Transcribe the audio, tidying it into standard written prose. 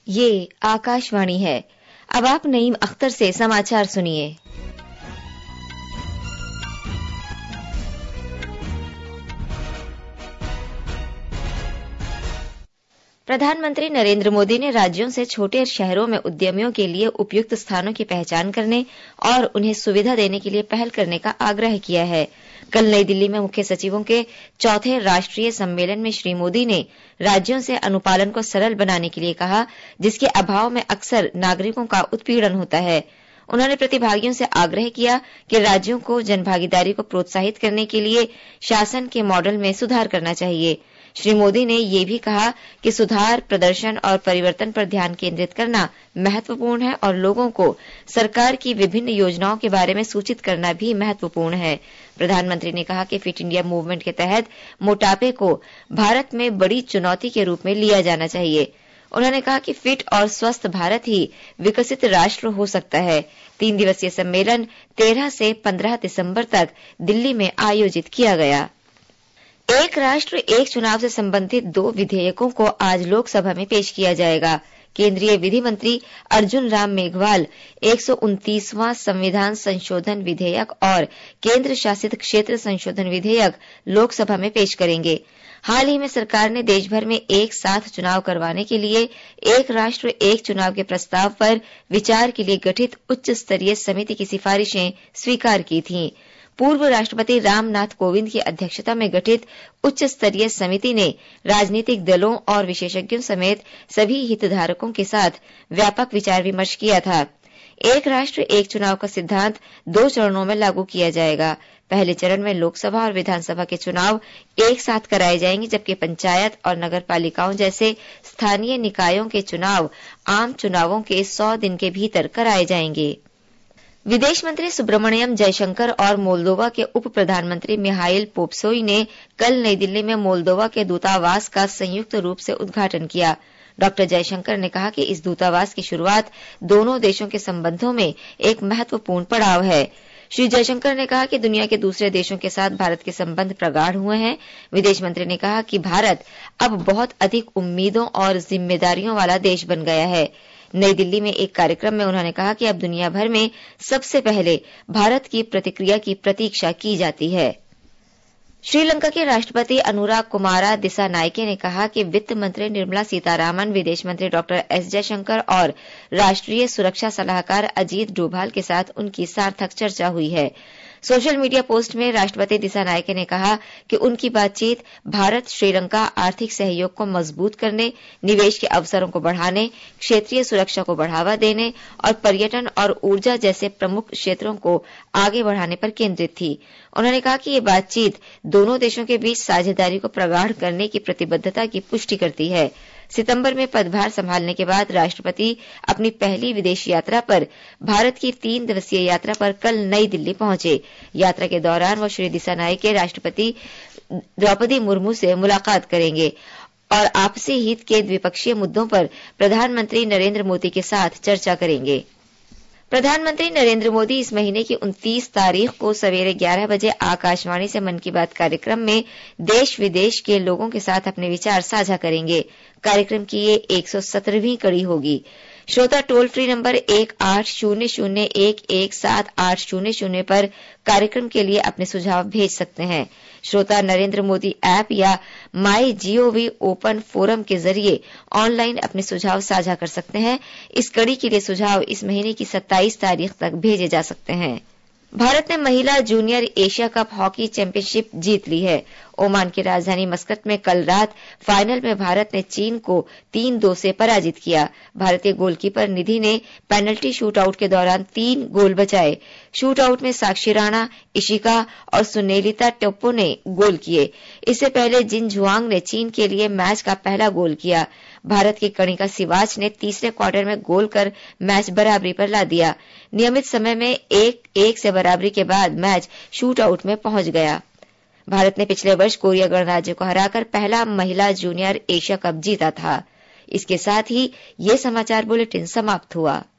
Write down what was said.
ये आकाशवाणी है। अब आप नईम अख्तर से समाचार सुनिए। प्रधानमंत्री नरेंद्र मोदी ने राज्यों से छोटे शहरों में उद्यमियों के लिए उपयुक्त स्थानों की पहचान करने और उन्हें सुविधा देने के लिए पहल करने का आग्रह किया है। कल नई दिल्ली में मुख्य सचिवों के चौथे राष्ट्रीय सम्मेलन में श्री मोदी ने राज्यों से अनुपालन को सरल बनाने के लिए कहा, जिसके अभाव में अक्सर नागरिकों का उत्पीड़न होता है। उन्होंने प्रतिभागियों से आग्रह किया कि राज्यों को जनभागीदारी को प्रोत्साहित करने के लिए शासन के मॉडल में सुधार करना चाहिए। श्री मोदी ने यह भी कहा कि सुधार, प्रदर्शन और परिवर्तन पर ध्यान केंद्रित करना महत्वपूर्ण है और लोगों को सरकार की विभिन्न योजनाओं के बारे में सूचित करना भी महत्वपूर्ण है। प्रधानमंत्री ने कहा कि फिट इंडिया मूवमेंट के तहत मोटापे को भारत में बड़ी चुनौती के रूप में लिया जाना चाहिए। उन्होंने कहा कि फिट और स्वस्थ भारत ही विकसित राष्ट्र हो सकता है। 3 दिवसीय सम्मेलन 13 से 15 दिसंबर तक दिल्ली में आयोजित किया गया। एक राष्ट्र एक चुनाव से संबंधित 2 विधेयकों को आज लोकसभा में पेश किया जाएगा। केंद्रीय विधि मंत्री अर्जुन राम मेघवाल 129वां संविधान संशोधन विधेयक और केंद्र शासित क्षेत्र संशोधन विधेयक लोकसभा में पेश करेंगे। हाल ही में सरकार ने देश भर में एक साथ चुनाव करवाने के लिए एक राष्ट्र एक चुनाव के प्रस्ताव पर विचार के लिए गठित उच्च स्तरीय समिति की सिफारिशें स्वीकार की थीं। पूर्व राष्ट्रपति रामनाथ कोविंद की अध्यक्षता में गठित उच्च स्तरीय समिति ने राजनीतिक दलों और विशेषज्ञों समेत सभी हितधारकों के साथ व्यापक विचार विमर्श किया था। एक राष्ट्र एक चुनाव का सिद्धांत 2 चरणों में लागू किया जाएगा। पहले चरण में लोकसभा और विधानसभा के चुनाव एक साथ कराए जाएंगे, जबकि पंचायत और नगर पालिकाओं जैसे स्थानीय निकायों के चुनाव आम चुनावों के 100 दिन के भीतर कराए जाएंगे। विदेश मंत्री सुब्रमण्यम जयशंकर और मोल्दोवा के उप प्रधानमंत्री मिहाइल पोप्सोई ने कल नई दिल्ली में मोल्दोवा के दूतावास का संयुक्त रूप से उद्घाटन किया। डॉक्टर जयशंकर ने कहा कि इस दूतावास की शुरुआत दोनों देशों के संबंधों में एक महत्वपूर्ण पड़ाव है। श्री जयशंकर ने कहा कि दुनिया के दूसरे देशों के साथ भारत के संबंध प्रगाढ़ हुए हैं। विदेश मंत्री ने कहा कि भारत अब बहुत अधिक उम्मीदों और जिम्मेदारियों वाला देश बन गया है। नई दिल्ली में एक कार्यक्रम में उन्होंने कहा कि अब दुनिया भर में सबसे पहले भारत की प्रतिक्रिया की प्रतीक्षा की जाती है। श्रीलंका के राष्ट्रपति अनुराग कुमारा दिसानायके ने कहा कि वित्त मंत्री निर्मला सीतारामन, विदेश मंत्री डॉक्टर एस जयशंकर और राष्ट्रीय सुरक्षा सलाहकार अजीत डोभाल के साथ उनकी सार्थक चर्चा हुई है। सोशल मीडिया पोस्ट में राष्ट्रपति दिसानायके ने कहा कि उनकी बातचीत भारत श्रीलंका आर्थिक सहयोग को मजबूत करने, निवेश के अवसरों को बढ़ाने, क्षेत्रीय सुरक्षा को बढ़ावा देने और पर्यटन और ऊर्जा जैसे प्रमुख क्षेत्रों को आगे बढ़ाने पर केंद्रित थी। उन्होंने कहा कि ये बातचीत दोनों देशों के बीच साझेदारी को प्रगाढ़ करने की प्रतिबद्धता की पुष्टि करती है। सितंबर में पदभार संभालने के बाद राष्ट्रपति अपनी पहली विदेश यात्रा पर भारत की 3 दिवसीय यात्रा पर कल नई दिल्ली पहुंचे। यात्रा के दौरान वो श्री दिसानायके राष्ट्रपति द्रौपदी मुर्मू से मुलाकात करेंगे और आपसी हित के द्विपक्षीय मुद्दों पर प्रधानमंत्री नरेंद्र मोदी के साथ चर्चा करेंगे। प्रधानमंत्री नरेंद्र मोदी इस महीने की 29 तारीख को सवेरे 11 बजे आकाशवाणी से मन की बात कार्यक्रम में देश विदेश के लोगों के साथ अपने विचार साझा करेंगे। कार्यक्रम की ये 117वीं कड़ी होगी। श्रोता टोल फ्री नंबर 1800117800 पर कार्यक्रम के लिए अपने सुझाव भेज सकते हैं। श्रोता नरेंद्र मोदी ऐप या माई जीओवी ओपन फोरम के जरिए ऑनलाइन अपने सुझाव साझा कर सकते हैं। इस कड़ी के लिए सुझाव इस महीने की 27 तारीख तक भेजे जा सकते हैं। भारत ने महिला junior Asia cup hockey championship जीत ली है। ओमान की राजधानी मस्कट में कल रात फाइनल में भारत ने चीन को 3-2 से पराजित किया। भारतीय गोलकीपर निधि ने पेनल्टी शूटआउट के दौरान 3 गोल बचाए। शूटआउट में साक्षी राणा, इशिका और सुनेलिता टोप्पो ने गोल किए। इससे पहले जिन जुआंग ने चीन के लिए मैच का पहला गोल किया। भारत की कणिका सिवाच ने तीसरे क्वार्टर में गोल कर मैच बराबरी पर ला दिया। नियमित समय में 1-1 से बराबरी के बाद मैच शूटआउट में पहुंच गया। भारत ने पिछले वर्ष कोरिया गणराज्य को हराकर पहला महिला जूनियर एशिया कप जीता था। इसके साथ ही ये समाचार बुलेटिन समाप्त हुआ।